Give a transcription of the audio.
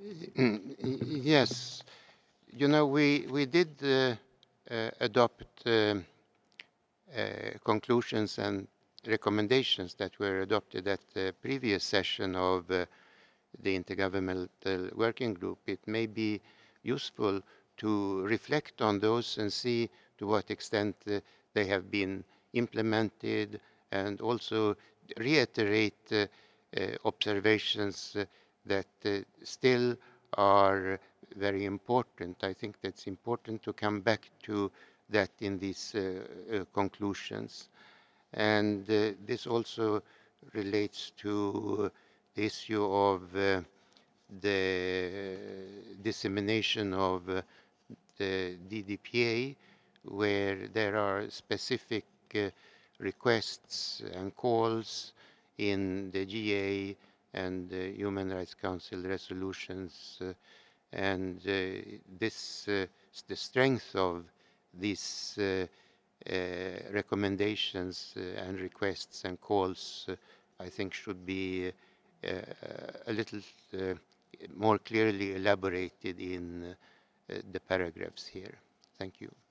Yes, we did adopt conclusions and recommendations that were adopted at the previous session of the Intergovernmental Working Group. It may be useful to reflect on those and see to what extent they have been implemented, and also reiterate observations that still are very important. I think that's important to come back to that in these conclusions. And this also relates to the issue of the dissemination of the DDPA, where there are specific requests and calls in the GA and the Human Rights Council resolutions, and this the strength of these recommendations and requests and calls, I think, should be a little more clearly elaborated in the paragraphs here. Thank you.